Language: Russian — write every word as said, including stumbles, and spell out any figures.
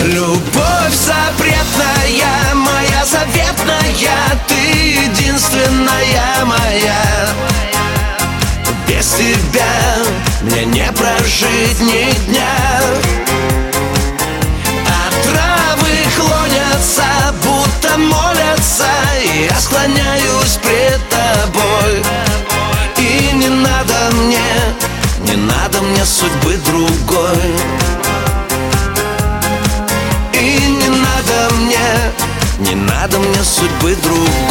Любовь запретная, моя заветная, ты единственная моя. Без тебя мне не прожить ни дня. А травы клонятся, будто молятся, и я склоняюсь пред тобой. И не надо мне, не надо мне судьбы другой. И не надо мне, не надо мне судьбы другой.